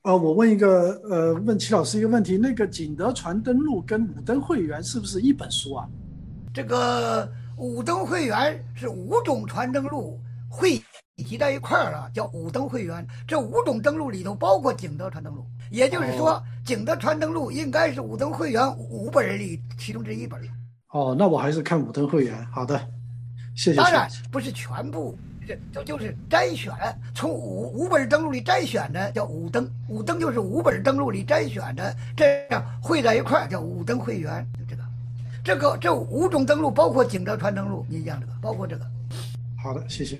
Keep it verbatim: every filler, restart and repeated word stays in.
呃，我问一个，呃，问齐老师一个问题，那个景德传灯录跟五灯会员是不是一本书啊？ 这个五灯会员是五种传灯录汇集在一块儿了，叫五灯会员。这五种灯录里头包括景德传灯录，也就是哦说，景德传灯录应该是五灯会员五本里其中之一本。 哦，那我还是看五灯会员。好的，谢谢当然齐老师。 不是全部，这就就是摘选，从五五本登录里摘选的叫五登，五登就是五本登录里摘选的，这样汇在一块叫五登会员，就这个，这个这五种登录包括景德传登录，你讲这个，包括这个。 好的，谢谢。